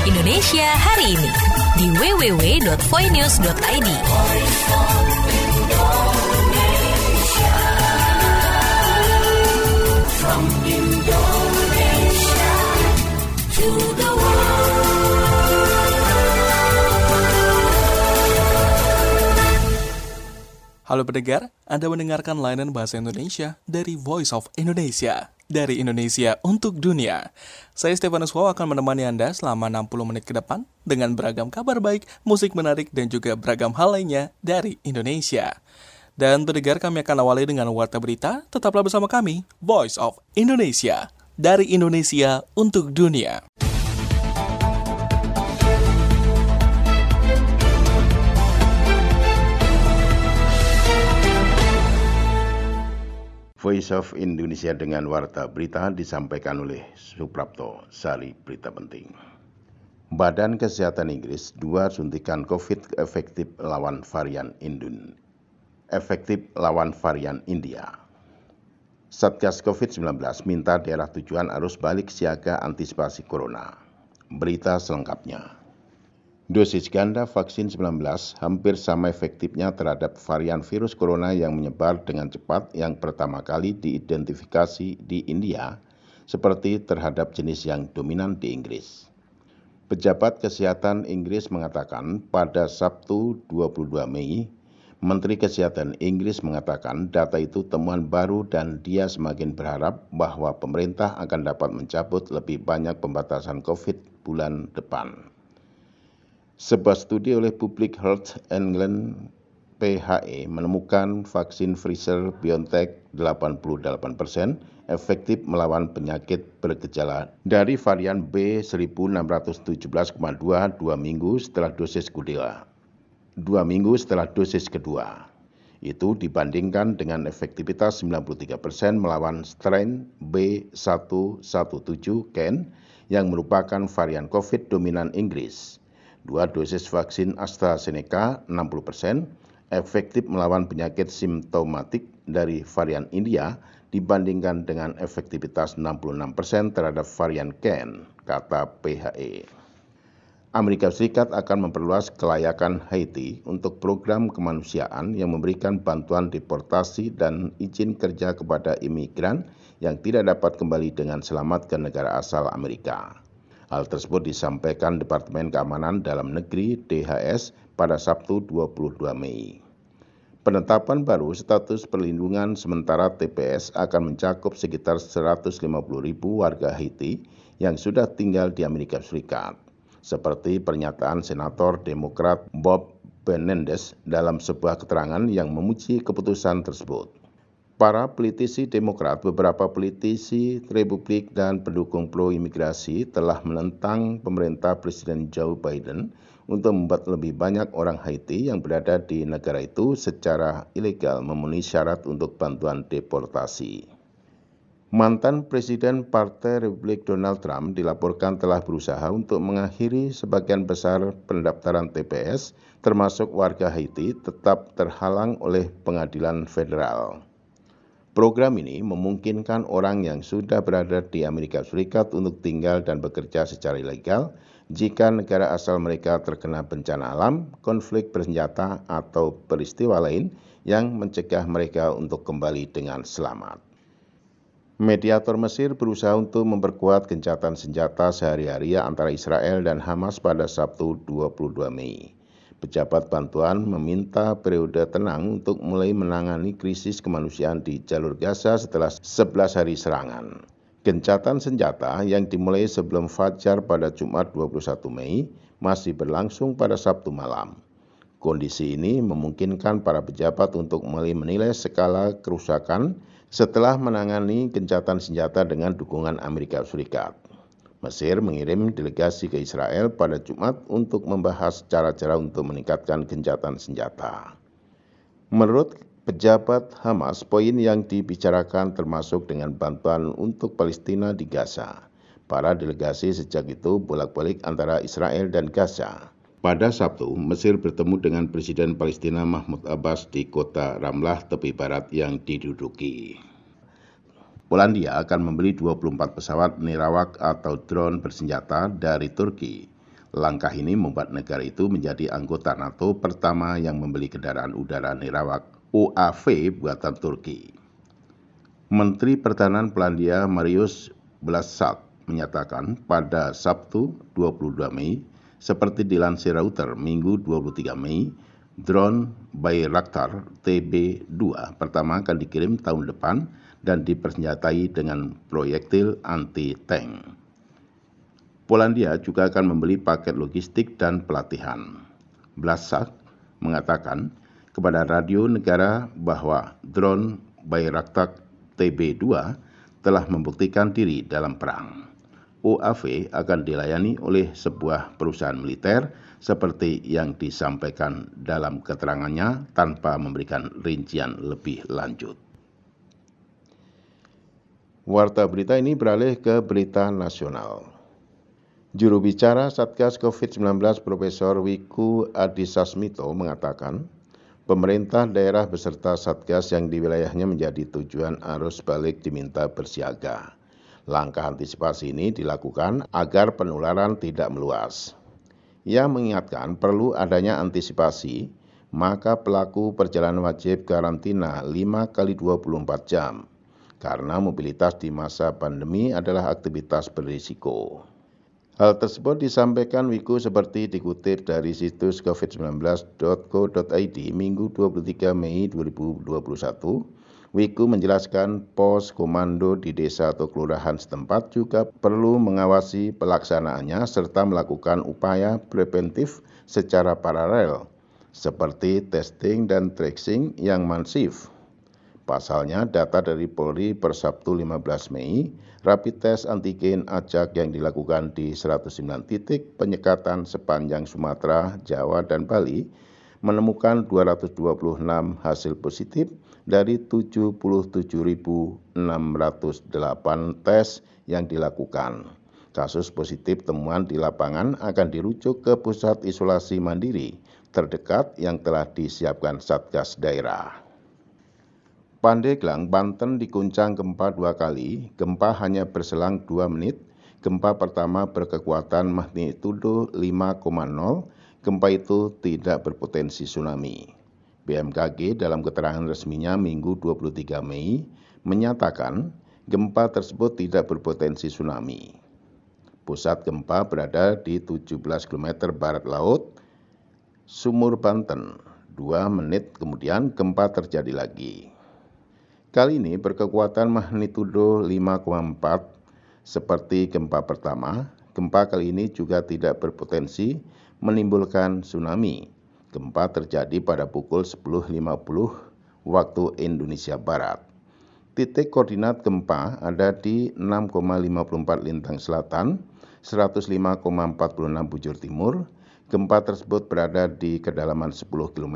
Indonesia hari ini di www.voinews.id. From Indonesia to the Halo pendengar, Anda mendengarkan layanan bahasa Indonesia dari Voice of Indonesia, dari Indonesia untuk dunia. Saya Stefanus Wow akan menemani Anda selama 60 menit ke depan dengan beragam kabar baik, musik menarik, dan juga beragam hal lainnya dari Indonesia. Dan pendengar, kami akan awali dengan warta berita. Tetaplah bersama kami, Voice of Indonesia, dari Indonesia untuk dunia. Voice of Indonesia dengan warta berita disampaikan oleh Suprapto, Sari Berita Penting. Badan Kesehatan Inggris, 2 suntikan COVID efektif lawan varian India. Satgas COVID-19 minta daerah tujuan arus balik siaga antisipasi corona. Berita selengkapnya. Dosis ganda vaksin 19 hampir sama efektifnya terhadap varian virus corona yang menyebar dengan cepat yang pertama kali diidentifikasi di India, seperti terhadap jenis yang dominan di Inggris. Pejabat Kesehatan Inggris mengatakan pada Sabtu 22 Mei, Menteri Kesehatan Inggris mengatakan data itu temuan baru dan dia semakin berharap bahwa pemerintah akan dapat mencabut lebih banyak pembatasan COVID bulan depan. Sebuah studi oleh Public Health England (PHE) menemukan vaksin Pfizer-BioNTech 88% efektif melawan penyakit bergejala dari varian B1617,2 2 minggu setelah dosis kedua. Itu dibandingkan dengan efektivitas 93% melawan strain B117K yang merupakan varian COVID dominan Inggris. 2 dosis vaksin AstraZeneca 60% efektif melawan penyakit simptomatik dari varian India dibandingkan dengan efektivitas 66% terhadap varian Ken, kata PHE. Amerika Serikat akan memperluas kelayakan Haiti untuk program kemanusiaan yang memberikan bantuan deportasi dan izin kerja kepada imigran yang tidak dapat kembali dengan selamat ke negara asal Amerika. Hal tersebut disampaikan Departemen Keamanan Dalam Negeri DHS pada Sabtu 22 Mei. Penetapan baru status perlindungan sementara TPS akan mencakup sekitar 150.000 warga Haiti yang sudah tinggal di Amerika Serikat, seperti pernyataan Senator Demokrat Bob Menendez dalam sebuah keterangan yang memuji keputusan tersebut. Para politisi Demokrat, beberapa politisi Republik dan pendukung pro-imigrasi telah menentang pemerintah Presiden Joe Biden untuk membuat lebih banyak orang Haiti yang berada di negara itu secara ilegal memenuhi syarat untuk bantuan deportasi. Mantan Presiden Partai Republik Donald Trump dilaporkan telah berusaha untuk mengakhiri sebagian besar pendaftaran TPS, termasuk warga Haiti, tetap terhalang oleh pengadilan federal. Program ini memungkinkan orang yang sudah berada di Amerika Serikat untuk tinggal dan bekerja secara ilegal jika negara asal mereka terkena bencana alam, konflik bersenjata, atau peristiwa lain yang mencegah mereka untuk kembali dengan selamat. Mediator Mesir berusaha untuk memperkuat gencatan senjata sehari-hari antara Israel dan Hamas pada Sabtu 22 Mei. Pejabat bantuan meminta periode tenang untuk mulai menangani krisis kemanusiaan di jalur Gaza setelah 11 hari serangan. Gencatan senjata yang dimulai sebelum fajar pada Jumat 21 Mei masih berlangsung pada Sabtu malam. Kondisi ini memungkinkan para pejabat untuk mulai menilai skala kerusakan setelah menangani gencatan senjata dengan dukungan Amerika Serikat. Mesir mengirim delegasi ke Israel pada Jumat untuk membahas cara-cara untuk meningkatkan gencatan senjata. Menurut pejabat Hamas, poin yang dibicarakan termasuk dengan bantuan untuk Palestina di Gaza. Para delegasi sejak itu bolak-balik antara Israel dan Gaza. Pada Sabtu, Mesir bertemu dengan Presiden Palestina Mahmud Abbas di kota Ramlah, tepi barat yang diduduki. Polandia akan membeli 24 pesawat nirawak atau drone bersenjata dari Turki. Langkah ini membuat negara itu menjadi anggota NATO pertama yang membeli kendaraan udara nirawak UAV buatan Turki. Menteri Pertahanan Polandia Mariusz Błaszczak menyatakan pada Sabtu 22 Mei, seperti dilansir Reuters Minggu 23 Mei, drone Bayraktar TB2 pertama akan dikirim tahun depan dan dipersenjatai dengan proyektil anti-tank. Polandia juga akan membeli paket logistik dan pelatihan. Błaszczak mengatakan kepada radio negara bahwa drone Bayraktar TB2 telah membuktikan diri dalam perang. UAV akan dilayani oleh sebuah perusahaan militer seperti yang disampaikan dalam keterangannya tanpa memberikan rincian lebih lanjut. Warta berita ini beralih ke berita nasional. Juru bicara Satgas COVID-19 Profesor Wiku Adhisasmito mengatakan, pemerintah daerah beserta Satgas yang di wilayahnya menjadi tujuan arus balik diminta bersiaga. Langkah antisipasi ini dilakukan agar penularan tidak meluas. Ia mengingatkan perlu adanya antisipasi, maka pelaku perjalanan wajib karantina 5x24 jam, karena mobilitas di masa pandemi adalah aktivitas berisiko. Hal tersebut disampaikan Wiku seperti dikutip dari situs covid19.co.id Minggu 23 Mei 2021. Wiku menjelaskan pos komando di desa atau kelurahan setempat juga perlu mengawasi pelaksanaannya serta melakukan upaya preventif secara paralel seperti testing dan tracing yang masif. Pasalnya, data dari Polri per Sabtu 15 Mei, rapid test antigen acak yang dilakukan di 109 titik penyekatan sepanjang Sumatera, Jawa, dan Bali menemukan 226 hasil positif dari 77.608 tes yang dilakukan. Kasus positif temuan di lapangan akan dirujuk ke pusat isolasi mandiri terdekat yang telah disiapkan Satgas daerah. Pandeglang, Banten diguncang gempa 2 kali, gempa hanya berselang 2 menit. Gempa pertama berkekuatan magnitudo 5,0, gempa itu tidak berpotensi tsunami. BMKG dalam keterangan resminya Minggu 23 Mei menyatakan gempa tersebut tidak berpotensi tsunami. Pusat gempa berada di 17 km barat laut Sumur, Banten. 2 menit kemudian gempa terjadi lagi. Kali ini berkekuatan magnitudo 5,4 seperti gempa pertama. Gempa kali ini juga tidak berpotensi menimbulkan tsunami. Gempa terjadi pada pukul 10.50 waktu Indonesia Barat. Titik koordinat gempa ada di 6,54 lintang selatan, 105,46 bujur timur. Gempa tersebut berada di kedalaman 10 km.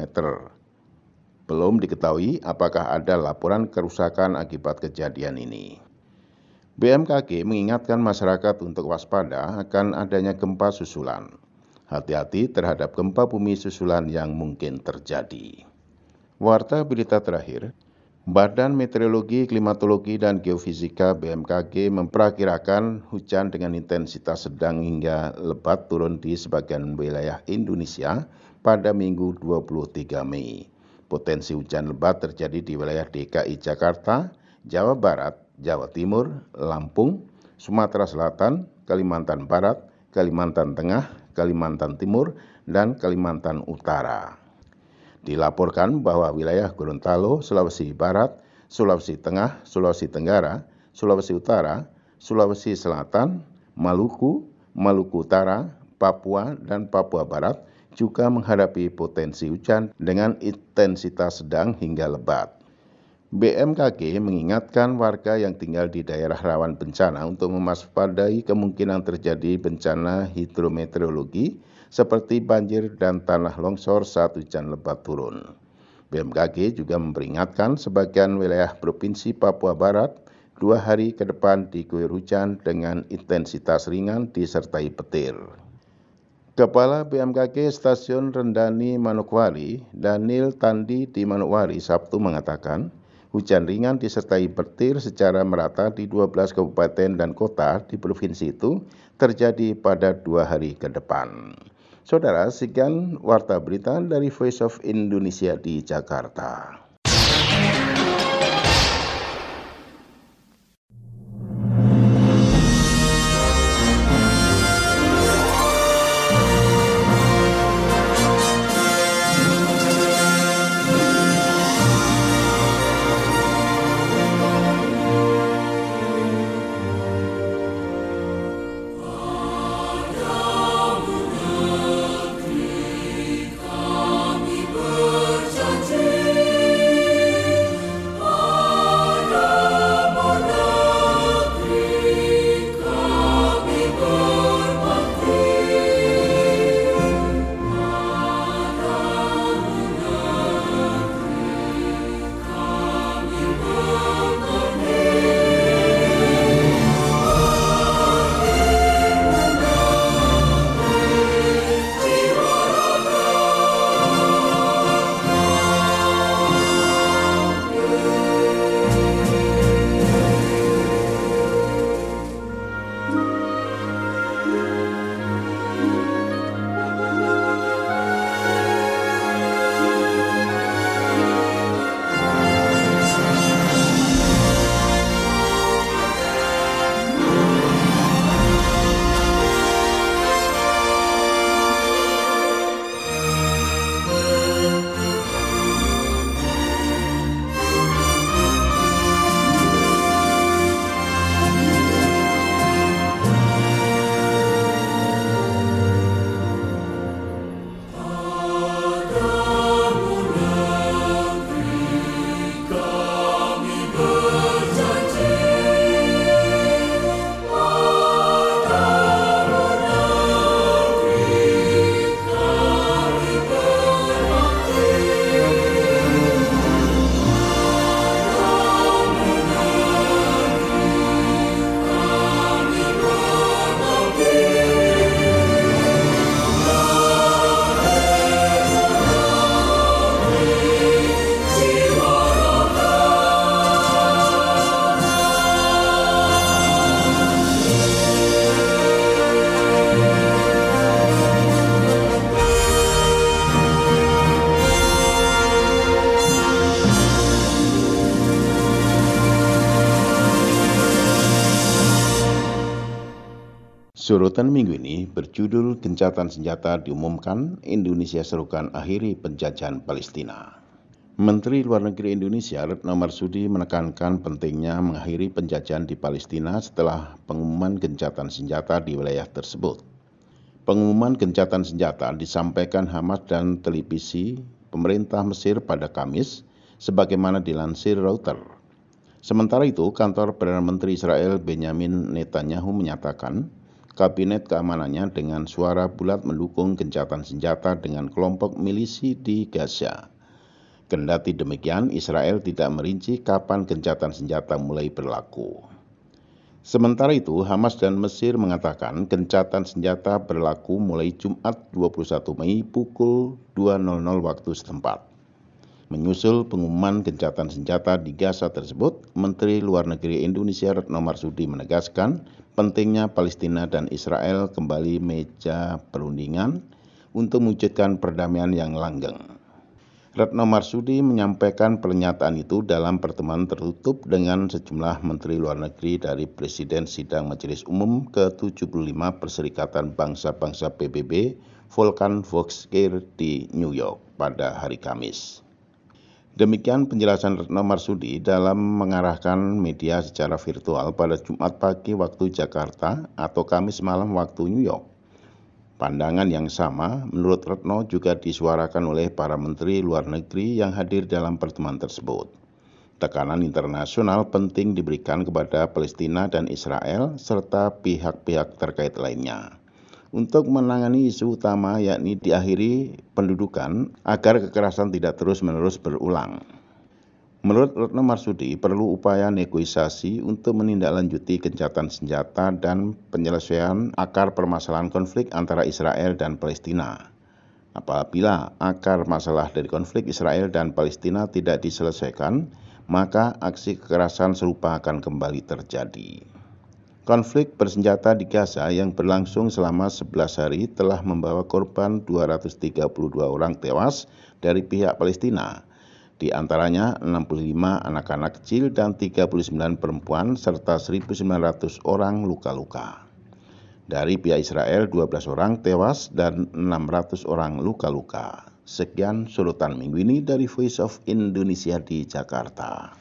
Belum diketahui apakah ada laporan kerusakan akibat kejadian ini. BMKG mengingatkan masyarakat untuk waspada akan adanya gempa susulan. Hati-hati terhadap gempa bumi susulan yang mungkin terjadi. Warta berita terakhir, Badan Meteorologi, Klimatologi, dan Geofisika BMKG memperkirakan hujan dengan intensitas sedang hingga lebat turun di sebagian wilayah Indonesia pada Minggu 23 Mei. Potensi hujan lebat terjadi di wilayah DKI Jakarta, Jawa Barat, Jawa Timur, Lampung, Sumatera Selatan, Kalimantan Barat, Kalimantan Tengah, Kalimantan Timur, dan Kalimantan Utara. Dilaporkan bahwa wilayah Gorontalo, Sulawesi Barat, Sulawesi Tengah, Sulawesi Tenggara, Sulawesi Utara, Sulawesi Selatan, Maluku, Maluku Utara, Papua, dan Papua Barat juga menghadapi potensi hujan dengan intensitas sedang hingga lebat. BMKG mengingatkan warga yang tinggal di daerah rawan bencana untuk mewaspadai kemungkinan terjadi bencana hidrometeorologi seperti banjir dan tanah longsor saat hujan lebat turun. BMKG juga memperingatkan sebagian wilayah Provinsi Papua Barat 2 hari ke depan diguyur hujan dengan intensitas ringan disertai petir. Kepala BMKG Stasiun Rendani Manokwari, Daniel Tandi di Manokwari, Sabtu mengatakan, hujan ringan disertai petir secara merata di 12 kabupaten dan kota di provinsi itu terjadi pada 2 hari ke depan. Saudara, sekian warta berita dari Voice of Indonesia di Jakarta. Sorotan minggu ini berjudul Gencatan Senjata Diumumkan, Indonesia Serukan Akhiri Penjajahan Palestina. Menteri Luar Negeri Indonesia Retno Marsudi menekankan pentingnya mengakhiri penjajahan di Palestina setelah pengumuman gencatan senjata di wilayah tersebut. Pengumuman gencatan senjata disampaikan Hamas dan televisi pemerintah Mesir pada Kamis, sebagaimana dilansir Reuters. Sementara itu, kantor Perdana Menteri Israel Benjamin Netanyahu menyatakan Kabinet keamanannya dengan suara bulat mendukung gencatan senjata dengan kelompok milisi di Gaza. Kendati demikian, Israel tidak merinci kapan gencatan senjata mulai berlaku. Sementara itu, Hamas dan Mesir mengatakan gencatan senjata berlaku mulai Jumat 21 Mei pukul 2.00 waktu setempat. Menyusul pengumuman gencatan senjata di Gaza tersebut, Menteri Luar Negeri Indonesia Retno Marsudi menegaskan pentingnya Palestina dan Israel kembali meja perundingan untuk mewujudkan perdamaian yang langgeng. Retno Marsudi menyampaikan pernyataan itu dalam pertemuan tertutup dengan sejumlah Menteri Luar Negeri dari Presiden Sidang Majelis Umum ke-75 Perserikatan Bangsa-Bangsa PBB, Volkan Volker di New York pada hari Kamis. Demikian penjelasan Retno Marsudi dalam mengarahkan media secara virtual pada Jumat pagi waktu Jakarta atau Kamis malam waktu New York. Pandangan yang sama menurut Retno juga disuarakan oleh para menteri luar negeri yang hadir dalam pertemuan tersebut. Tekanan internasional penting diberikan kepada Palestina dan Israel serta pihak-pihak terkait lainnya untuk menangani isu utama, yakni diakhiri pendudukan agar kekerasan tidak terus-menerus berulang. Menurut Retno Marsudi, perlu upaya negosiasi untuk menindaklanjuti gencatan senjata dan penyelesaian akar permasalahan konflik antara Israel dan Palestina. Apabila akar masalah dari konflik Israel dan Palestina tidak diselesaikan, maka aksi kekerasan serupa akan kembali terjadi. Konflik bersenjata di Gaza yang berlangsung selama 11 hari telah membawa korban 232 orang tewas dari pihak Palestina. Di antaranya 65 anak-anak kecil dan 39 perempuan serta 1.900 orang luka-luka. Dari pihak Israel 12 orang tewas dan 600 orang luka-luka. Sekian sorotan minggu ini dari Voice of Indonesia di Jakarta.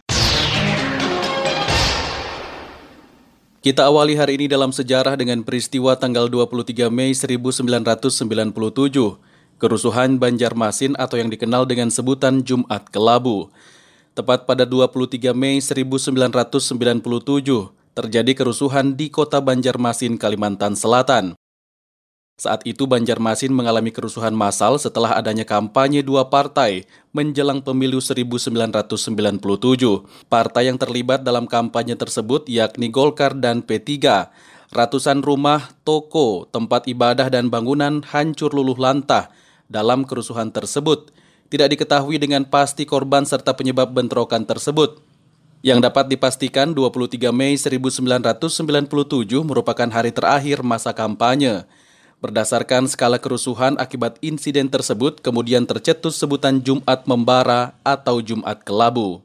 Kita awali hari ini dalam sejarah dengan peristiwa tanggal 23 Mei 1997, kerusuhan Banjarmasin atau yang dikenal dengan sebutan Jumat Kelabu. Tepat pada 23 Mei 1997, terjadi kerusuhan di kota Banjarmasin, Kalimantan Selatan. Saat itu Banjarmasin mengalami kerusuhan massal setelah adanya kampanye dua partai menjelang pemilu 1997. Partai yang terlibat dalam kampanye tersebut yakni Golkar dan P3. Ratusan rumah, toko, tempat ibadah dan bangunan hancur luluh lantah dalam kerusuhan tersebut. Tidak diketahui dengan pasti korban serta penyebab bentrokan tersebut. Yang dapat dipastikan 23 Mei 1997 merupakan hari terakhir masa kampanye. Berdasarkan skala kerusuhan akibat insiden tersebut, kemudian tercetus sebutan Jumat Membara atau Jumat Kelabu.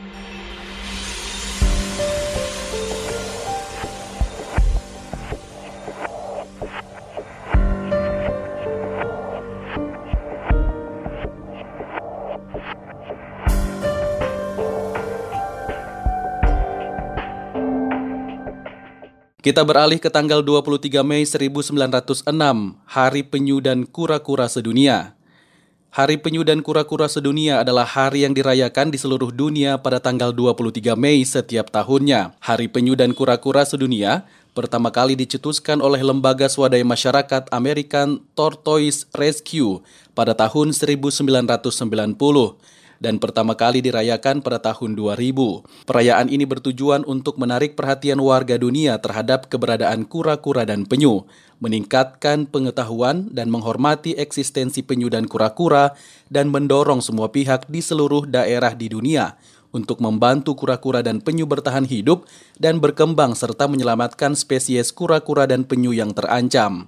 Kita beralih ke tanggal 23 Mei 1906, Hari Penyu dan Kura-Kura Sedunia. Hari Penyu dan Kura-Kura Sedunia adalah hari yang dirayakan di seluruh dunia pada tanggal 23 Mei setiap tahunnya. Hari Penyu dan Kura-Kura Sedunia pertama kali dicetuskan oleh Lembaga Swadaya Masyarakat American Tortoise Rescue pada tahun 1990. Dan pertama kali dirayakan pada tahun 2000. Perayaan ini bertujuan untuk menarik perhatian warga dunia terhadap keberadaan kura-kura dan penyu, meningkatkan pengetahuan dan menghormati eksistensi penyu dan kura-kura, dan mendorong semua pihak di seluruh daerah di dunia untuk membantu kura-kura dan penyu bertahan hidup dan berkembang serta menyelamatkan spesies kura-kura dan penyu yang terancam.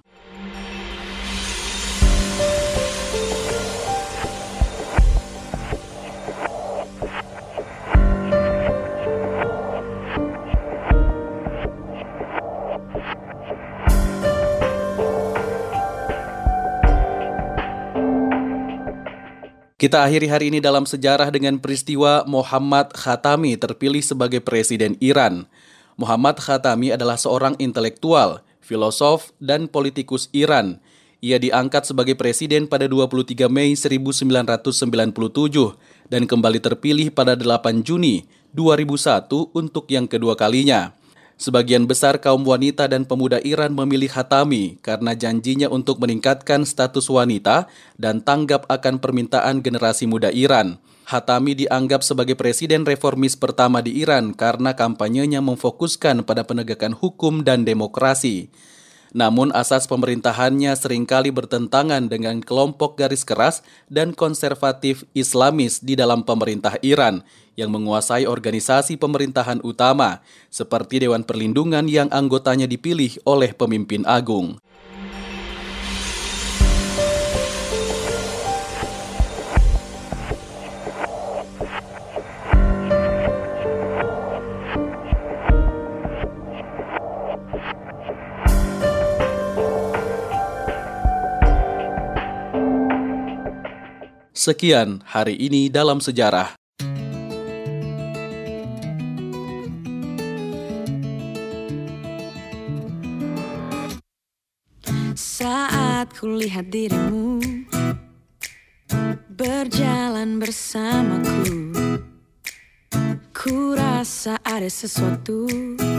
Kita akhiri hari ini dalam sejarah dengan peristiwa Mohammad Khatami terpilih sebagai Presiden Iran. Mohammad Khatami adalah seorang intelektual, filosof, dan politikus Iran. Ia diangkat sebagai presiden pada 23 Mei 1997 dan kembali terpilih pada 8 Juni 2001 untuk yang kedua kalinya. Sebagian besar kaum wanita dan pemuda Iran memilih Khatami karena janjinya untuk meningkatkan status wanita dan tanggap akan permintaan generasi muda Iran. Khatami dianggap sebagai presiden reformis pertama di Iran karena kampanyenya memfokuskan pada penegakan hukum dan demokrasi. Namun asas pemerintahannya seringkali bertentangan dengan kelompok garis keras dan konservatif Islamis di dalam pemerintah Iran yang menguasai organisasi pemerintahan utama, seperti Dewan Perlindungan yang anggotanya dipilih oleh pemimpin agung. Sekian hari ini dalam sejarah. Saat kulihat dirimu berjalan bersamaku, ku rasa ada sesuatu.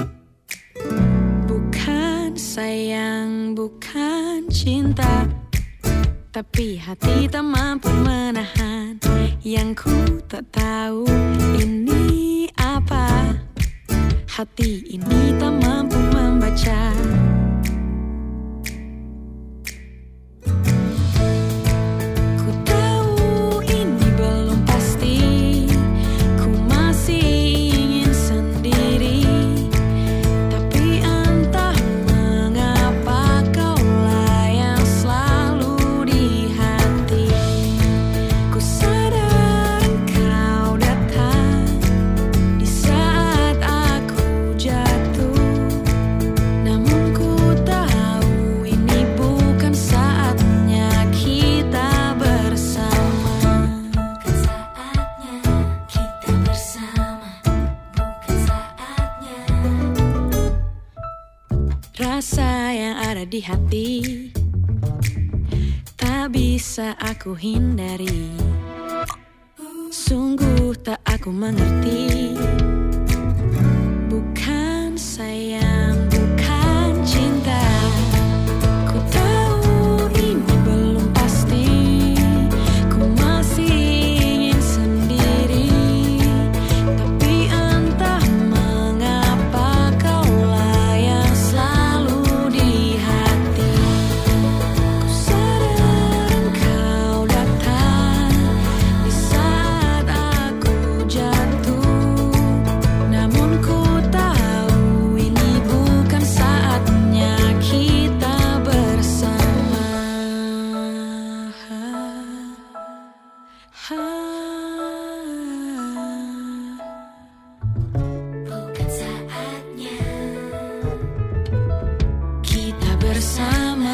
Bukan sayang, bukan cinta, tapi hati tak mampu menahan. Yang ku tak tahu ini apa, hati ini tak mampu membaca. Ku tahu ini belum pasti, ku masih ingin sendiri, tapi entah hati, tak bisa aku hindari. Sungguh tak aku mengerti. Bukan sayang, bukan cinta. Ku tahu ini belum pasti. Ku masih ingin sendiri. Tapi entah mengapa kaulah yang selalu di hati. Ku sadar engkau datang di saat aku jatuh. Namun ku tahu ini bukan saatnya kita bersama. Bukan saatnya kita bersama.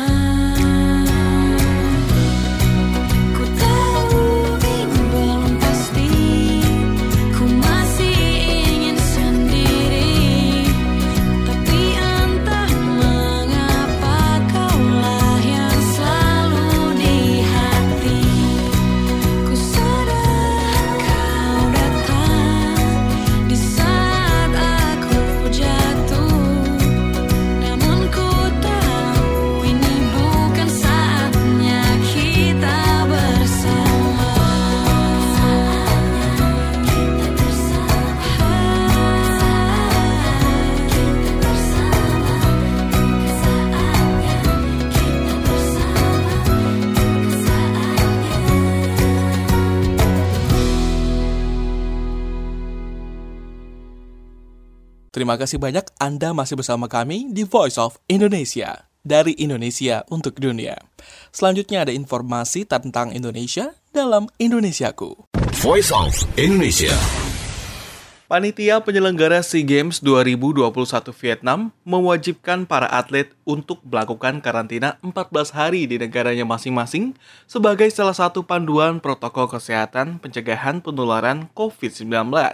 Ku tahu ini belum pasti. Ku masih ingin sendiri. Tapi entah mengapa kaulah yang selalu di hati. Ku sadar kau datang di saat aku jatuh. Namun ku tahu ini bukan saatnya kita bersama. Kita Terima kasih banyak Anda masih bersama kami di Voice of Indonesia, dari Indonesia untuk dunia. Selanjutnya ada informasi tentang Indonesia dalam Indonesiaku. Voice of Indonesia. Panitia penyelenggara SEA Games 2021 Vietnam mewajibkan para atlet untuk melakukan karantina 14 hari di negaranya masing-masing sebagai salah satu panduan protokol kesehatan pencegahan penularan COVID-19.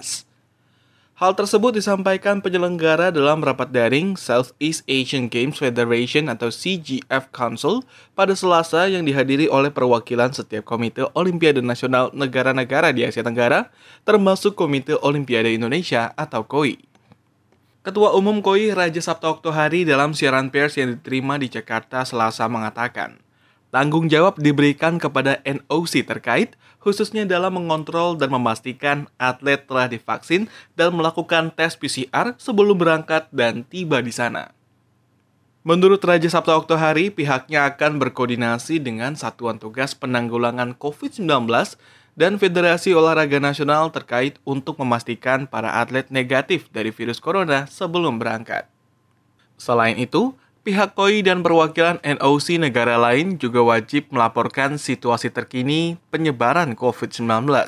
Hal tersebut disampaikan penyelenggara dalam rapat daring Southeast Asian Games Federation atau CGF Council pada Selasa yang dihadiri oleh perwakilan setiap Komite Olimpiade Nasional negara-negara di Asia Tenggara, termasuk Komite Olimpiade Indonesia atau KOI. Ketua Umum KOI Raja Sabta Oktohari dalam siaran pers yang diterima di Jakarta Selasa mengatakan, tanggung jawab diberikan kepada NOC terkait, khususnya dalam mengontrol dan memastikan atlet telah divaksin dan melakukan tes PCR sebelum berangkat dan tiba di sana. Menurut Raja Sabta Oktohari, pihaknya akan berkoordinasi dengan Satuan Tugas Penanggulangan COVID-19 dan Federasi Olahraga Nasional terkait untuk memastikan para atlet negatif dari virus corona sebelum berangkat. Selain itu, pihak KOI dan perwakilan NOC negara lain juga wajib melaporkan situasi terkini penyebaran COVID-19.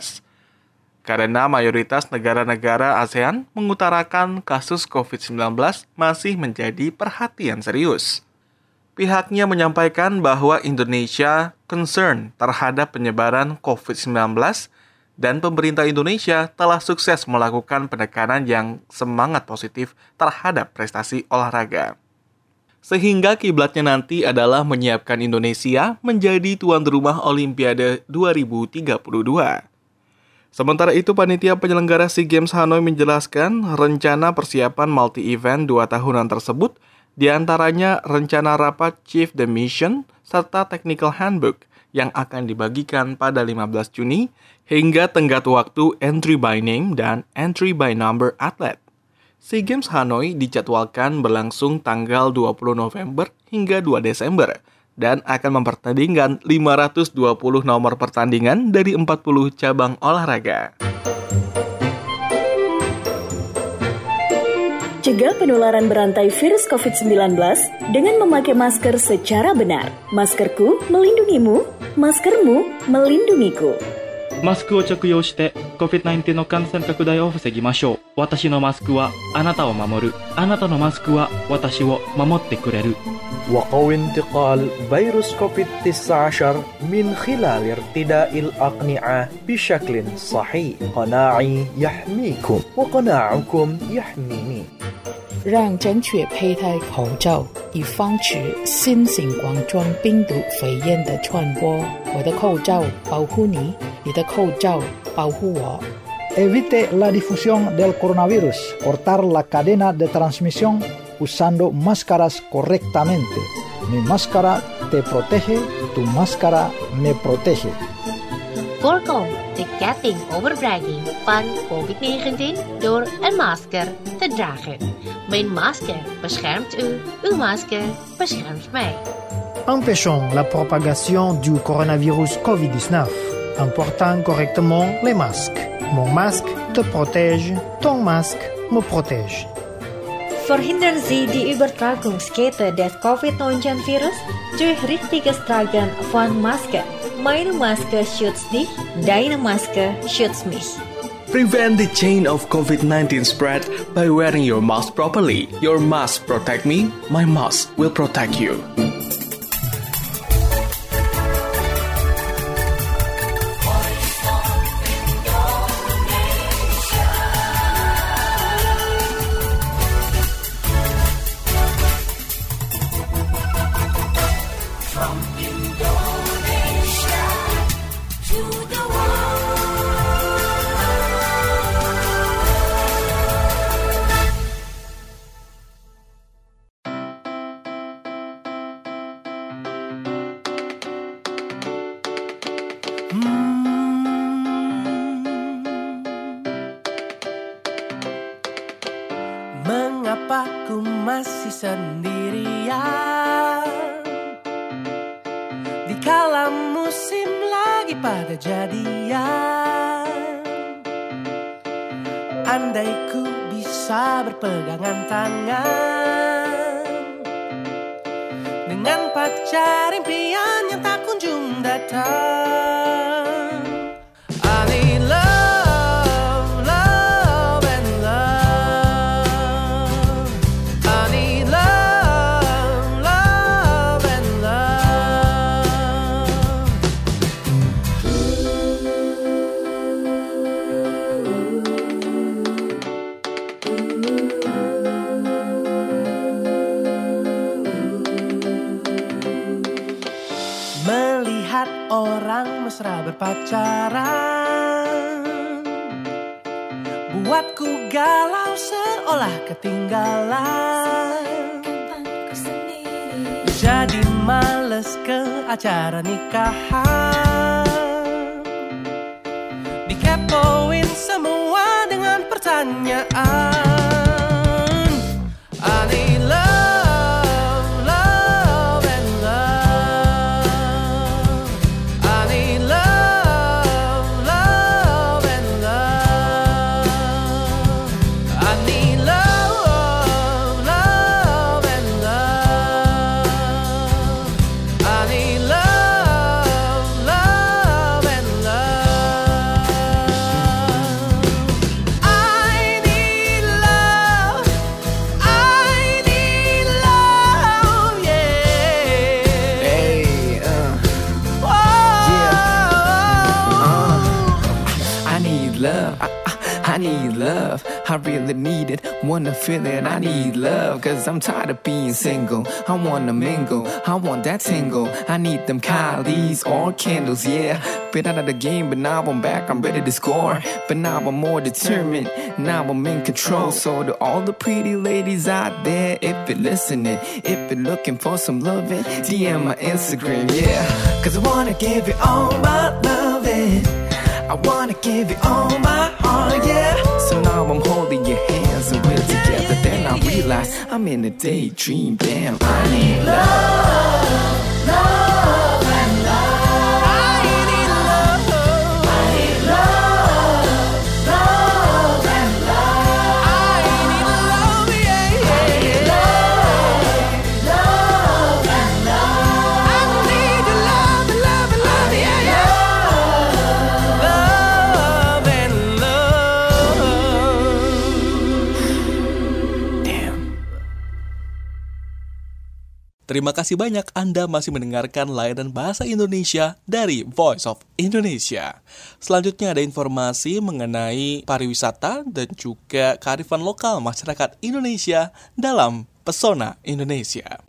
Karena mayoritas negara-negara ASEAN mengutarakan kasus COVID-19 masih menjadi perhatian serius. Pihaknya menyampaikan bahwa Indonesia concern terhadap penyebaran COVID-19 dan pemerintah Indonesia telah sukses melakukan penekanan yang semangat positif terhadap prestasi olahraga. Sehingga kiblatnya nanti adalah menyiapkan Indonesia menjadi tuan rumah Olimpiade 2032. Sementara itu, panitia penyelenggara SEA Games Hanoi menjelaskan rencana persiapan multi-event 2 tahunan tersebut, diantaranya rencana rapat Chief the Mission serta Technical Handbook yang akan dibagikan pada 15 Juni hingga tenggat waktu entry by name dan entry by number atlet. SEA Games Hanoi dijadwalkan berlangsung tanggal 20 November hingga 2 Desember dan akan mempertandingkan 520 nomor pertandingan dari 40 cabang olahraga. Cegah penularan berantai virus COVID-19 dengan memakai masker secara benar. Maskerku melindungimu, maskermu melindungiku. マスクを着用して COVID-19 の感染拡大を防ぎましょう。私のマスクはあなたを守る。あなたのマスクは私を守ってくれる。 وقو انتقال فيروس كوفيد-19 من خلال ارتداء الأقنعة بشكل صحيح. قناعي يحميكم وقناعكم يحميني. 让正确佩戴口罩，以防止新型冠状病毒肺炎的传播。我的口罩保护你，你的口罩保护我。 Evite la difusión del coronavirus. Cortar la cadena de transmisión usando máscaras correctamente. Mi máscara te protege, tu máscara me protege. Voorkom de ketting overbrenging van COVID-19 door een masker te dragen. Mijn masker beschermt u, uw masker beschermt mij. Empêchons la propagation du coronavirus COVID-19 en portant correctement les masques. Mon masque te protège, ton masque me protège. Verhindern Sie die Übertragungskette des Covid-19-Virus durch richtiges Tragen von Maske. Meine Maske schützt dich, deine Maske schützt mich. Prevent the chain of COVID-19 spread by wearing your mask properly. Your mask protect me, my mask will protect you. Mengapa ku masih sendirian dikala musim lagi pada jadian? Andai ku bisa berpegangan tangan dengan pacar impian yang tak kunjung datang. I need love, love and love. I need love, love and love. Melihat orang mesra berpacaran buatku galau seolah ketinggalan. Jadi males ke acara nikahan, dikepoin semua dengan pertanyaan. I need love, love and love. I need love, love and love. I need love, love and love. I need love, love and love. I need love, yeah. Hey, I need love. I need love. I really need it. Wanna feel it. I need love. Cause I'm tired of being single. I wanna mingle. I want that tingle. I need them Kylie's or candles, yeah. Been out of the game, but now I'm back. I'm ready to score. But now I'm more determined. Now I'm in control. So to all the pretty ladies out there, if you're listening, if you're looking for some loving, DM my Instagram, yeah. Cause I wanna give you all my loving. I wanna give you all my heart, yeah. So now I'm holding your hands and we're together. Then I realize I'm in a daydream. Damn, I need love, love and love. I need love, I need love, love and love. I need love, yeah, yeah. I need love, love and love. I need love, love, love, yeah, yeah. Love and love. Damn. Terima kasih banyak Anda masih mendengarkan layanan bahasa Indonesia dari Voice of Indonesia. Selanjutnya ada informasi mengenai pariwisata dan juga kearifan lokal masyarakat Indonesia dalam Pesona Indonesia.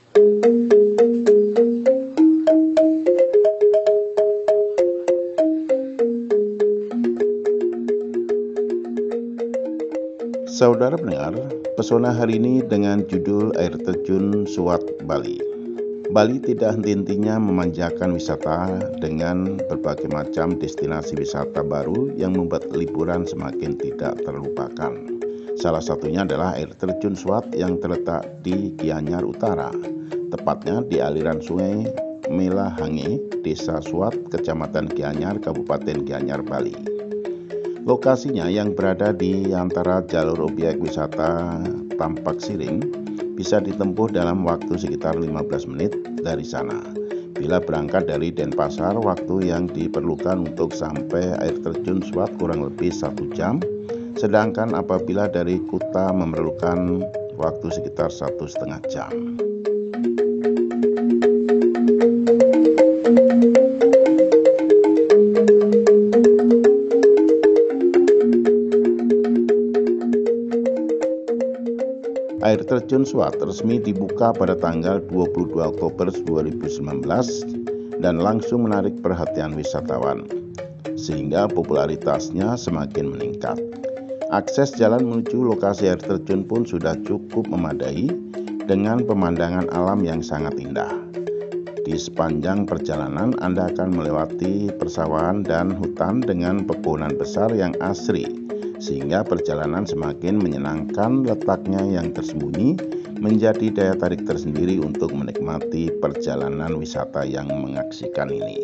Saudara pendengar, pesona hari ini dengan judul Air Terjun Suat Bali. Bali tidak henti-hentinya memanjakan wisata dengan berbagai macam destinasi wisata baru yang membuat liburan semakin tidak terlupakan. Salah satunya adalah Air Terjun Suat yang terletak di Gianyar Utara, tepatnya di aliran sungai Melahange, Desa Suat, Kecamatan Gianyar, Kabupaten Gianyar, Bali. Lokasinya yang berada di antara jalur objek wisata Tampak Siring bisa ditempuh dalam waktu sekitar 15 menit dari sana. Bila berangkat dari Denpasar, waktu yang diperlukan untuk sampai air terjun Suat kurang lebih 1 jam, sedangkan apabila dari Kuta memerlukan waktu sekitar 1,5 jam. Air terjun Suat resmi dibuka pada tanggal 22 Oktober 2019 dan langsung menarik perhatian wisatawan, sehingga popularitasnya semakin meningkat. Akses jalan menuju lokasi air terjun pun sudah cukup memadai dengan pemandangan alam yang sangat indah. Di sepanjang perjalanan Anda akan melewati persawahan dan hutan dengan pepohonan besar yang asri, sehingga perjalanan semakin menyenangkan. Letaknya yang tersembunyi menjadi daya tarik tersendiri untuk menikmati perjalanan wisata yang mengasihkan ini.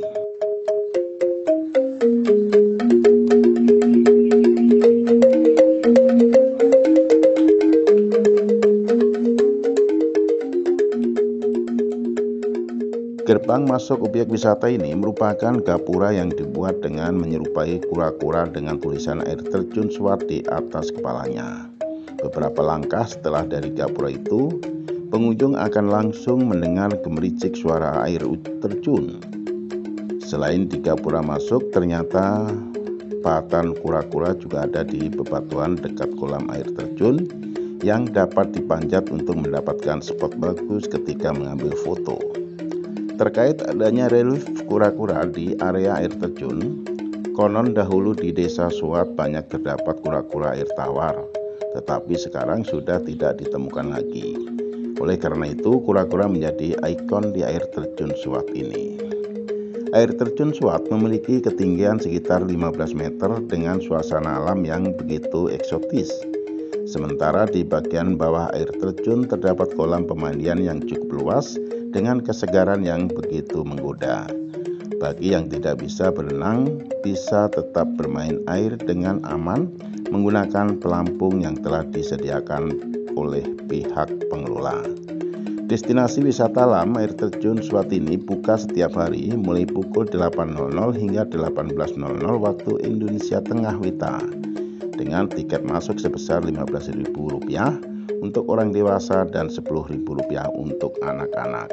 Gerbang masuk objek wisata ini merupakan gapura yang dibuat dengan menyerupai kura-kura dengan tulisan Air Terjun Suat di atas kepalanya. Beberapa langkah setelah dari gapura itu, pengunjung akan langsung mendengar gemericik suara air terjun. Selain di gapura masuk, ternyata paatan kura-kura juga ada di bebatuan dekat kolam air terjun yang dapat dipanjat untuk mendapatkan spot bagus ketika mengambil foto. Terkait adanya relief kura-kura di area air terjun, konon dahulu di Desa Suat banyak terdapat kura-kura air tawar, tetapi sekarang sudah tidak ditemukan lagi. Oleh karena itu, kura-kura menjadi ikon di air terjun Suat ini. Air terjun Suat memiliki ketinggian sekitar 15 meter dengan suasana alam yang begitu eksotis. Sementara di bagian bawah air terjun terdapat kolam pemandian yang cukup luas dengan kesegaran yang begitu menggoda. Bagi yang tidak bisa berenang, bisa tetap bermain air dengan aman menggunakan pelampung yang telah disediakan oleh pihak pengelola. Destinasi wisata alam air terjun Suat ini buka setiap hari mulai pukul 8.00 hingga 18.00 waktu Indonesia Tengah WITA, dengan tiket masuk sebesar Rp15.000 untuk orang dewasa dan Rp10.000 untuk anak-anak.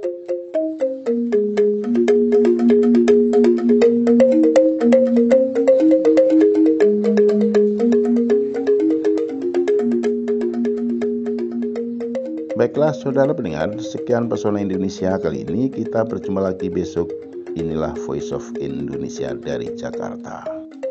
Baiklah saudara pendengar, sekian Pesona Indonesia kali ini. Kita berjumpa lagi besok. Inilah Voice of Indonesia dari Jakarta.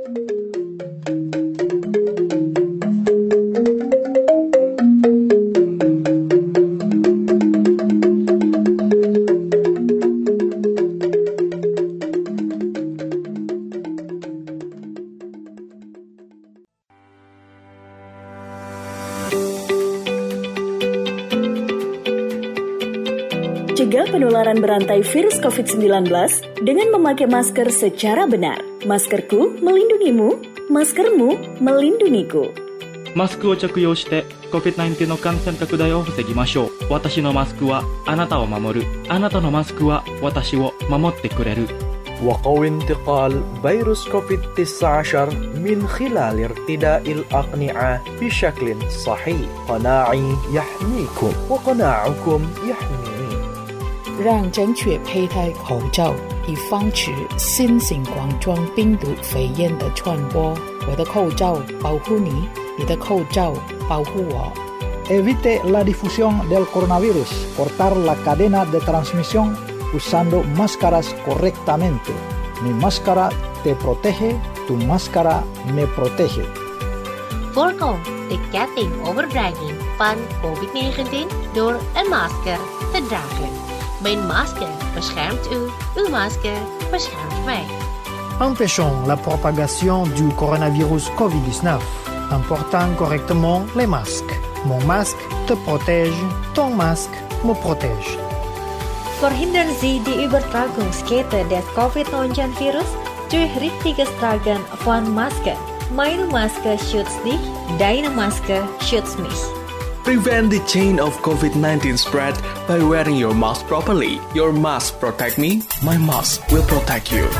Cegah penularan berantai virus COVID-19 dengan memakai masker secara benar. Maskerku melindungimu, maskermu melindungiku. マスクを着用して COVID-19 の感染拡大を防ぎましょう。私のマスクはあなたを守る。あなたのマスクは私を守ってくれる。 وقوي انتقال فيروس كوفيد-19 من خلال ارتداء الأقنعة بشكل صحيح. قناعي يحميكم وقناعكم يحميني. 让正确佩戴口罩，以防止新型冠状病毒肺炎的传播。我的口罩保护你，你的口罩保护我。 Evite la difusión del coronavirus. Cortar la cadena de transmisión usando máscaras correctamente. Mi máscara te protege, tu máscara me protege. Voorkom de ketting overdraging van COVID-19 door een masker te dragen. Mijn masker beschermt u, uw masker beschermt mij. Empêchons la propagation du coronavirus COVID-19 en portant correctement les masques. Mon masque te protège, ton masque me protège. Verhindern Sie die Übertragungskette des Covid-19-Virus durch richtiges Tragen von Maske. Meine Maske schützt dich, deine Maske schützt mich. Prevent the chain of COVID-19 spread by wearing your mask properly. Your mask protect me, my mask will protect you.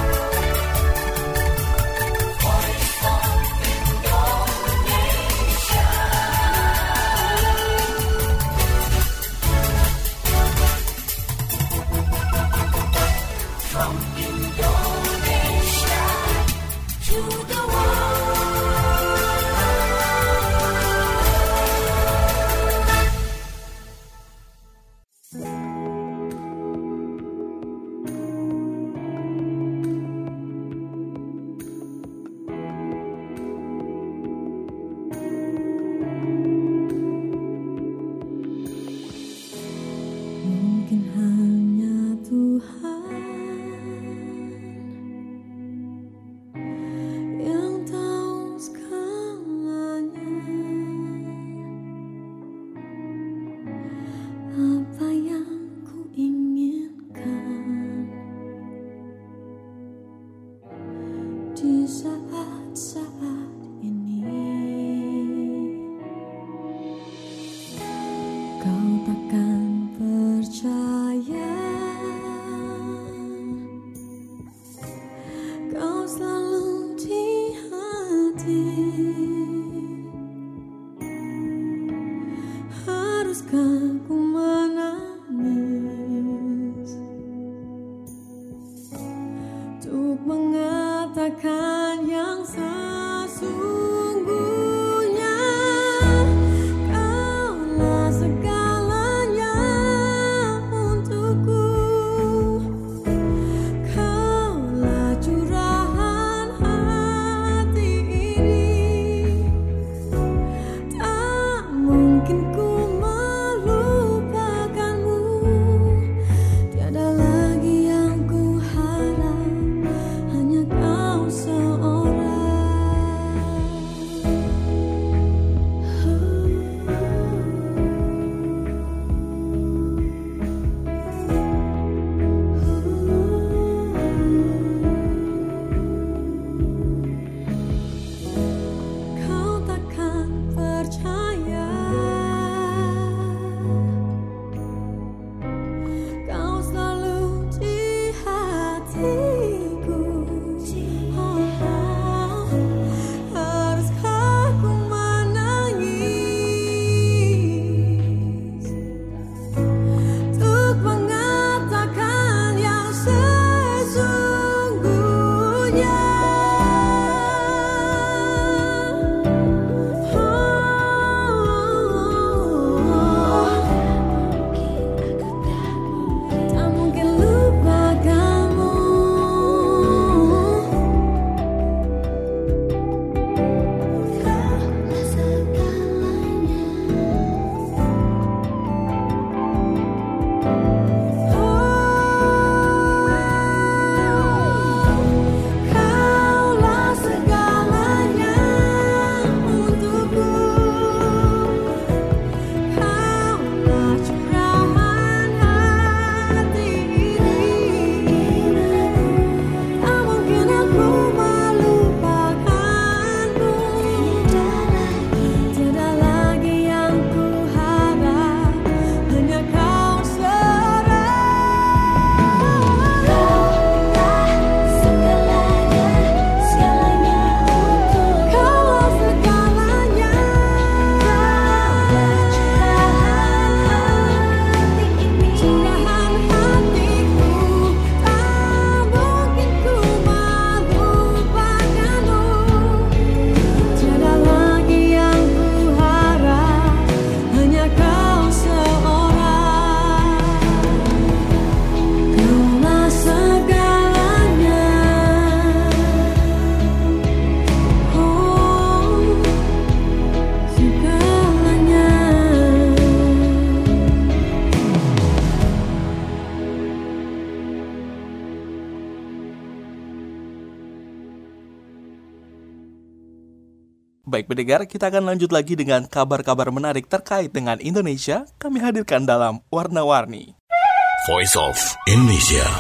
Baik pendengar, kita akan lanjut lagi dengan kabar-kabar menarik terkait dengan Indonesia. Kami hadirkan dalam Warna-Warni. Voice of Indonesia.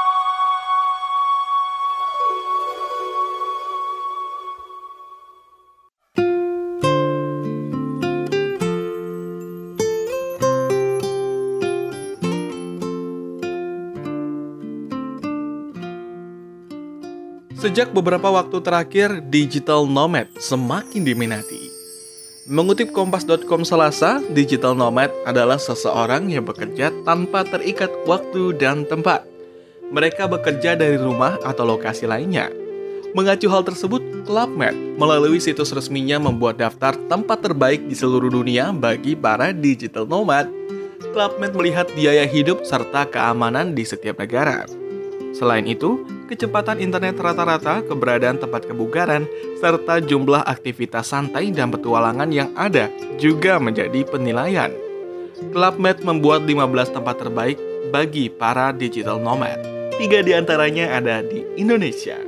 Sejak beberapa waktu terakhir, digital nomad semakin diminati. Mengutip Kompas.com Selasa, digital nomad adalah seseorang yang bekerja tanpa terikat waktu dan tempat. Mereka bekerja dari rumah atau lokasi lainnya. Mengacu hal tersebut, Clubmed melalui situs resminya membuat daftar tempat terbaik di seluruh dunia bagi para digital nomad. Clubmed melihat biaya hidup serta keamanan di setiap negara. Selain itu, kecepatan internet rata-rata, keberadaan tempat kebugaran, serta jumlah aktivitas santai dan petualangan yang ada juga menjadi penilaian. Clubmed membuat 15 tempat terbaik bagi para digital nomad. 3 di antaranya ada di Indonesia.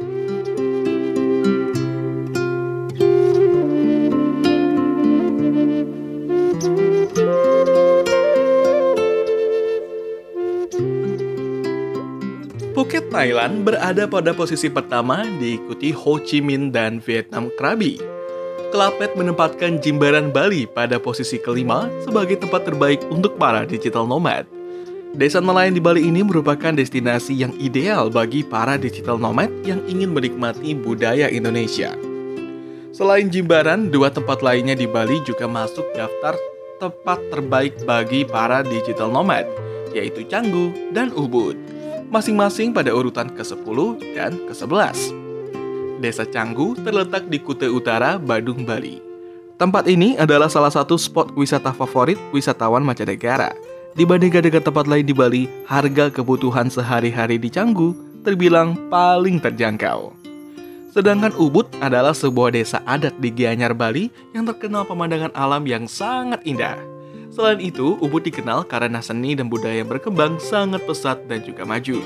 Phuket, Thailand berada pada posisi pertama diikuti Ho Chi Minh dan Vietnam Krabi. Clubmed menempatkan Jimbaran, Bali pada posisi kelima sebagai tempat terbaik untuk para digital nomad. Desa nelayan di Bali ini merupakan destinasi yang ideal bagi para digital nomad yang ingin menikmati budaya Indonesia. Selain Jimbaran, 2 tempat lainnya di Bali juga masuk daftar tempat terbaik bagi para digital nomad, yaitu Canggu dan Ubud, masing-masing pada urutan ke-10 dan ke-11. Desa Canggu terletak di Kuta Utara, Badung, Bali. Tempat ini adalah salah satu spot wisata favorit wisatawan mancanegara. Dibandingkan dengan tempat lain di Bali, harga kebutuhan sehari-hari di Canggu terbilang paling terjangkau. Sedangkan Ubud adalah sebuah desa adat di Gianyar, Bali yang terkenal pemandangan alam yang sangat indah. Selain itu, Ubud dikenal karena seni dan budaya yang berkembang sangat pesat dan juga maju.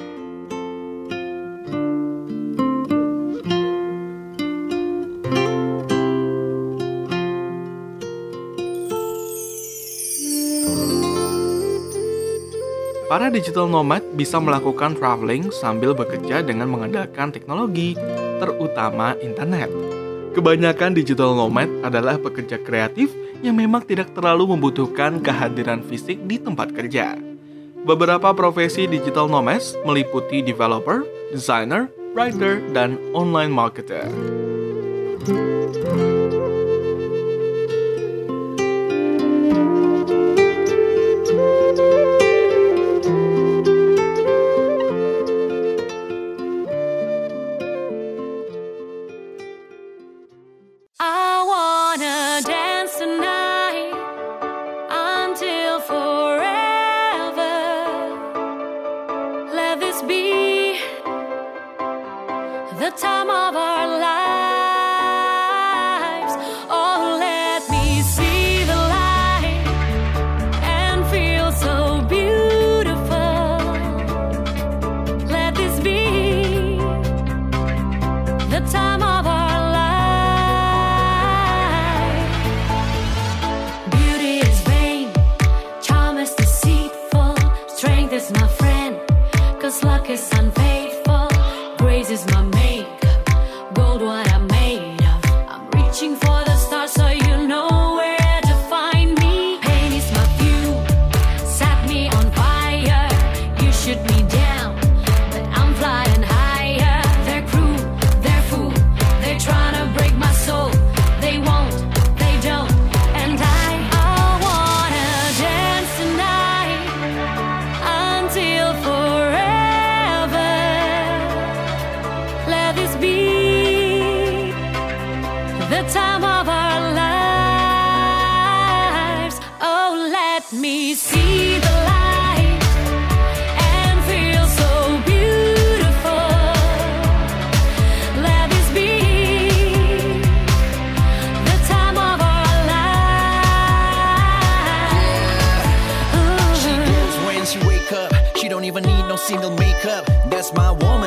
Para digital nomad bisa melakukan traveling sambil bekerja dengan mengandalkan teknologi, terutama internet. Kebanyakan digital nomad adalah pekerja kreatif yang memang tidak terlalu membutuhkan kehadiran fisik di tempat kerja. Beberapa profesi digital nomads meliputi developer, designer, writer, dan online marketer. The time of our lives. Oh, let me see the light and feel so beautiful. Let this be the time of our life. Beauty is vain, charm is deceitful, strength is my friend, 'cause luck is unfaithful, grace is my makeup,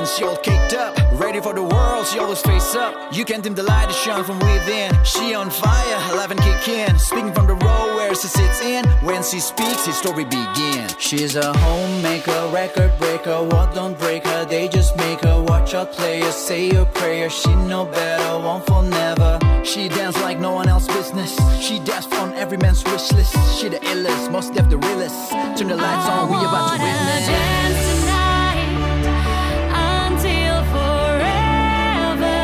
woman, she all caked up, ready for the world, she always face up. You can't dim the light that shine from within. She on fire, alive and kick in. Speaking from the row where she sits in. When she speaks, his story begins. She's a homemaker, record breaker. What don't break her, they just make her. Watch out players, say your prayer. She know better, one for never. She dance like no one else business. She dance on every man's wish list. She the illest, most def the realest. Turn the lights on, we about to witness. Dance tonight until forever.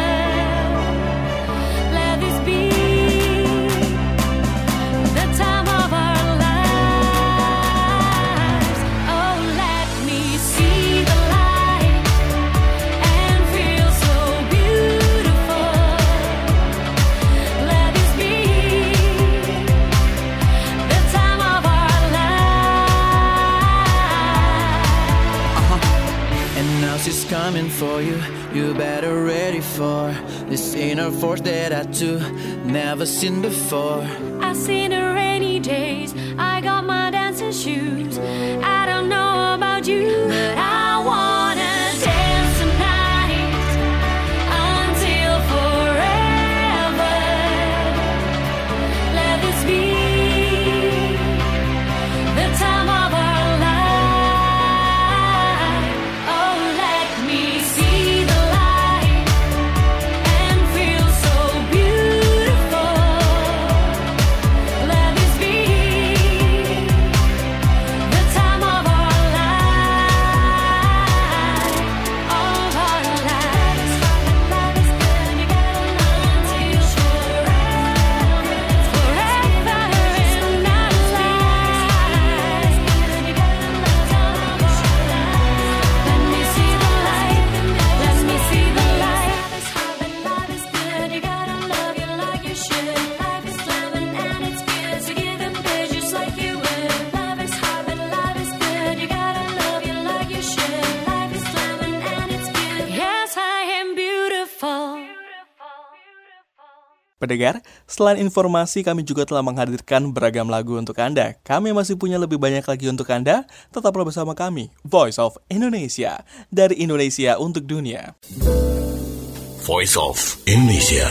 Let this be the time of our lives. Oh, let me see the light and feel so beautiful. Let this be the time of our lives. And now she's coming for you. You better ready for this inner force that I too never seen before. I've seen the rainy days. I got my dancing shoes. I don't know about you, but I wanna dance tonight until forever. Let this be the time of our life. Oh, let me see the light and feel so beautiful. Let this be the time of our life. Of our lives. Love is good, you gotta love until forever. Forever in our lives. You gotta love of our lives. Let me see the light. Let me see the light. Love is good, you gotta love you like you should. Life is loving and it's good, so give them good just like you would. Love is hard, but love is good, you gotta love you like you should. Life is loving and it's good. Yes, I am beautiful. Pendengar, selain informasi kami juga telah menghadirkan beragam lagu untuk Anda. Kami masih punya lebih banyak lagi untuk Anda. Tetaplah bersama kami, Voice of Indonesia, dari Indonesia untuk dunia. Voice of Indonesia.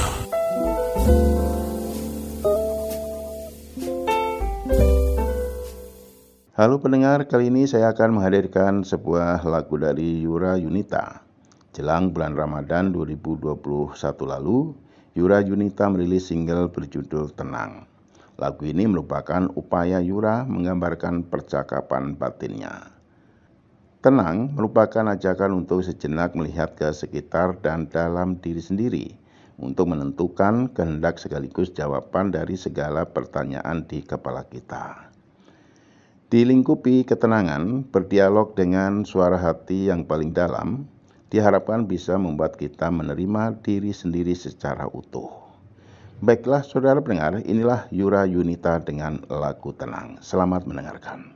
Halo pendengar, kali ini saya akan menghadirkan sebuah lagu dari Yura Yunita. Jelang bulan Ramadan 2021 lalu, Yura Yunita merilis single berjudul Tenang. Lagu ini merupakan upaya Yura menggambarkan percakapan batinnya. Tenang merupakan ajakan untuk sejenak melihat ke sekitar dan dalam diri sendiri untuk menentukan kehendak sekaligus jawaban dari segala pertanyaan di kepala kita. Dilingkupi ketenangan, berdialog dengan suara hati yang paling dalam, diharapkan bisa membuat kita menerima diri sendiri secara utuh. Baiklah saudara pendengar, inilah Yura Yunita dengan lagu Tenang. Selamat mendengarkan.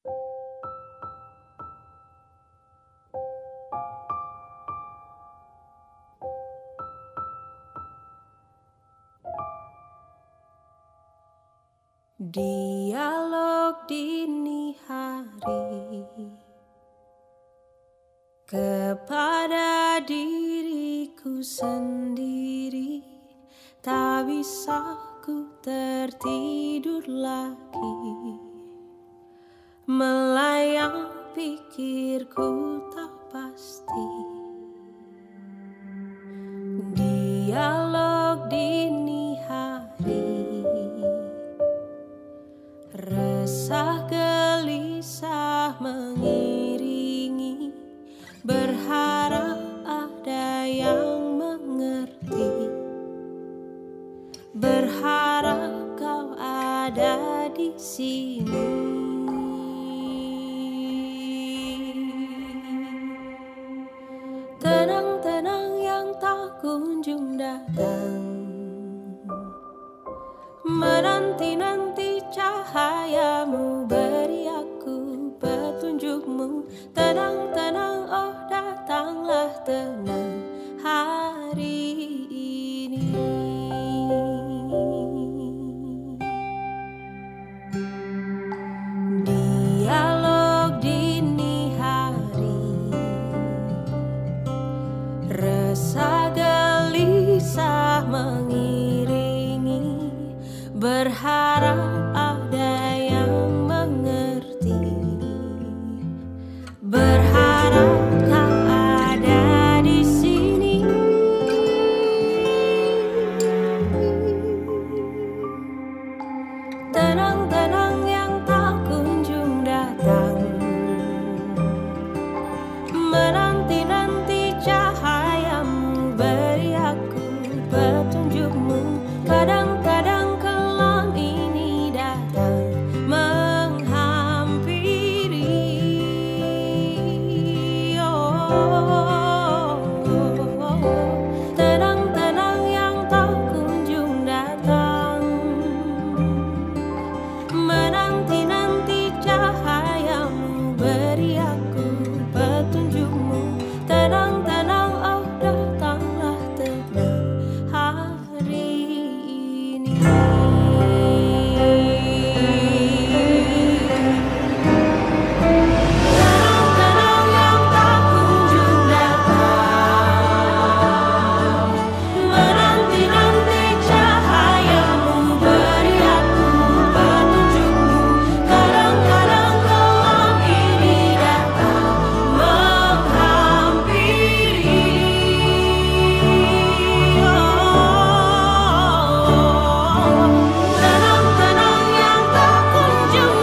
Dialog dini hari kepada diriku sendiri, tak bisa ku tertidur lagi, melayang pikirku tak pasti. Dialog dini hari, resah gelisah mengiringi, berharap ada yang mengerti, berharap kau ada di sini. Tenang-tenang yang tak kunjung datang, menanti-nanti cahayamu, beri aku petunjukmu. Tenang-tenang, oh datanglah tenang hari ini. Dialog dini hari Resah gelisah mengiringi, berharap ada yang mengerti, berharap kau ada di sini. Tenang-tenang yang tak kunjung datang, menanti-nanti cahayamu, beri aku petunjukmu. Kadang-kadang kelam ini datang menghampiri. Tenang-tenang yang tak kunjung datang, menanti-nanti cahayamu, beri aku petunjukmu. Tenang-tenang, oh datanglah tenang hari ini. Tenang-tenang yang tak kunjung datang, menanti-nanti cahayamu, beri aku petunjukmu. Kadang-kadang kelam ini datang menghampiri. Tenang-tenang yang tak kunjung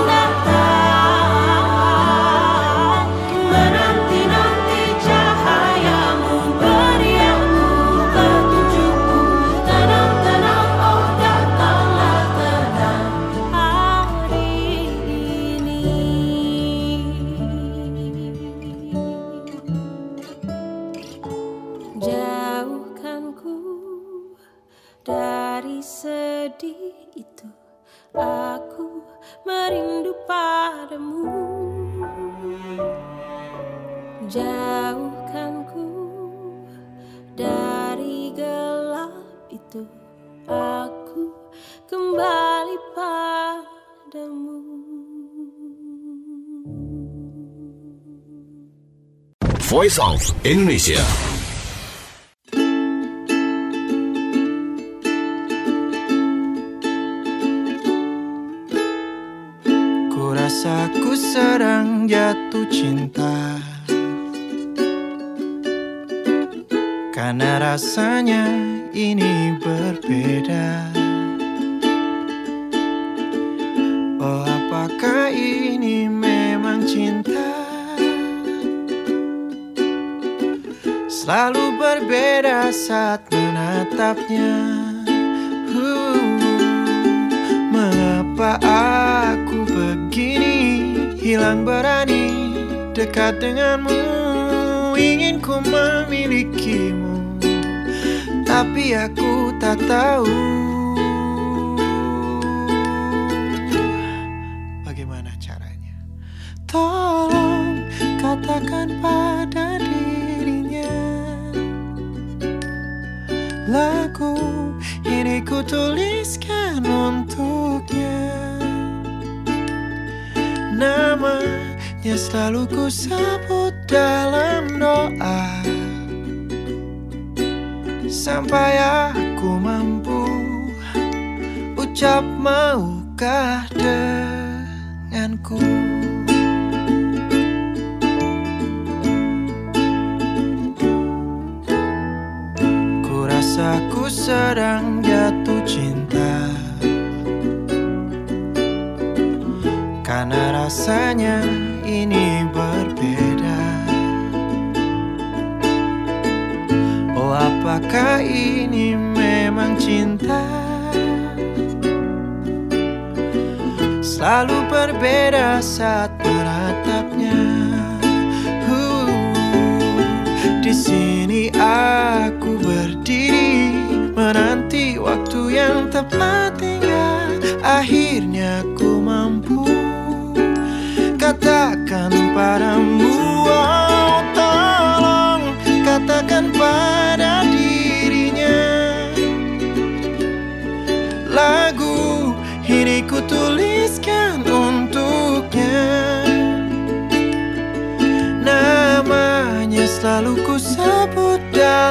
datang, menanti-nanti cahayamu, beri aku petunjukmu. Tenang-tenang, oh datanglah tenang hari ini. Jauhkanku dari sedih itu, aku merindu padamu. Jauhkanku dari gelap itu, aku kembali padamu. Voice of Indonesia. Ku rasa ku sedang jatuh cinta, karena rasanya ini berbeda. Oh, apakah ini memang cinta? Selalu berbeda saat menatapnya. Mengapa aku begini, hilang berani dekat denganmu? Ingin ku memilikimu, tapi aku tak tahu bagaimana caranya. Tolong katakan pada dirinya, lagu ini ku tuliskan untuknya. Namanya selalu ku sebut dalam doa, sampai aku mampu ucap maukah denganku. Ku rasa ku sedang jatuh cinta, karena rasanya ini berbeda. Oh, apakah ini memang cinta? Selalu berbeda saat menatapnya. Di sini aku berdiri, menanti waktu yang tepat hingga akhirnya ku mampu katakan padamu. Oh, tolong katakan pada dirinya, lagu ini ku tuliskan untuknya. Namanya selalu ku sebut dalam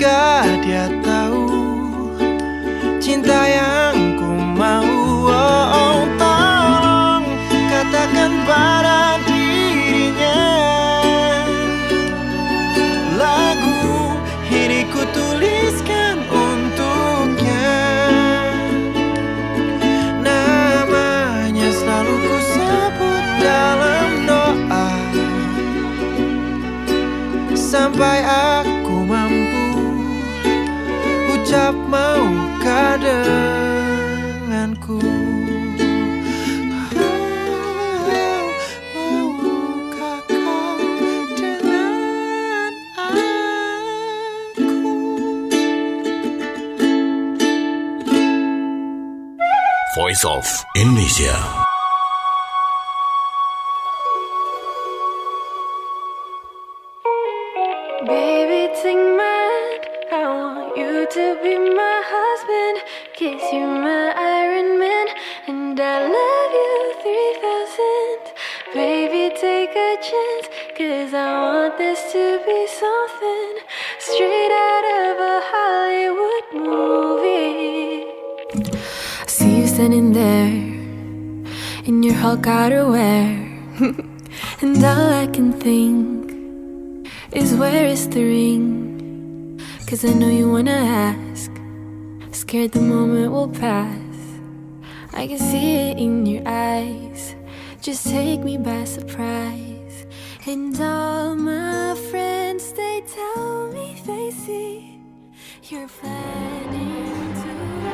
jika dia tahu cinta yang ku mau. Oh, tolong katakan pada dirinya, lagu ini ku tuliskan untuknya. Namanya selalu ku sebut dalam doa, sampai aku mampu ucap maukah denganku. Maukah kau dengan aku? Voice of Indonesia. Baby, take my hand, I want you to be my husband. Kiss you, my Iron Man, and I love you 3000. Baby, take a chance, 'cause I want this to be something straight out of a Hollywood movie. I see you standing there in your Hulk outerwear, and all I can think is where is the ring? 'Cause I know you wanna ask, scared the moment will pass. I can see it in your eyes, just take me by surprise. And all my friends, they tell me they see you're planning to.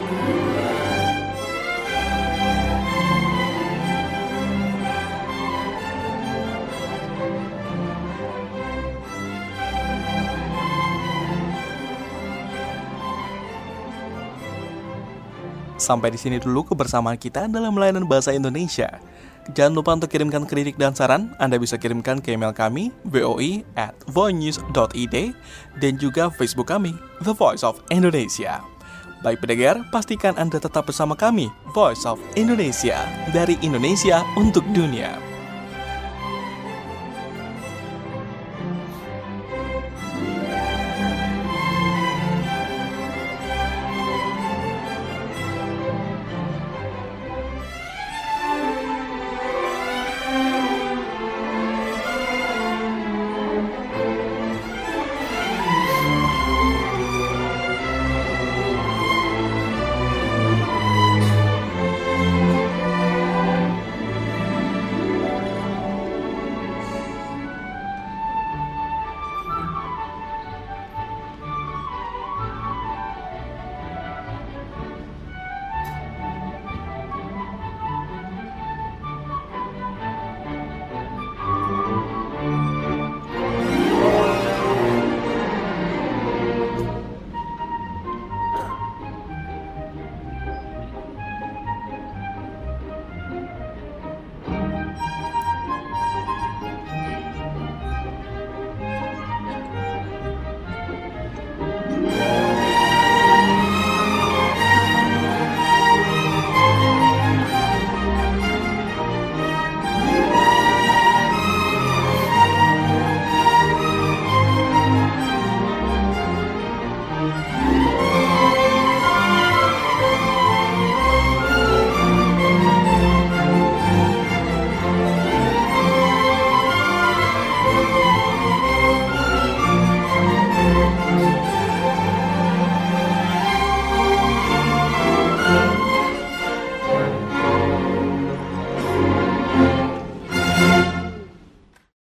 Sampai di sini dulu kebersamaan kita dalam layanan bahasa Indonesia. Jangan lupa untuk kirimkan kritik dan saran. Anda bisa kirimkan ke email kami voi@voinews.id dan juga Facebook kami The Voice of Indonesia. Baik pendengar, pastikan Anda tetap bersama kami Voice of Indonesia, dari Indonesia untuk dunia.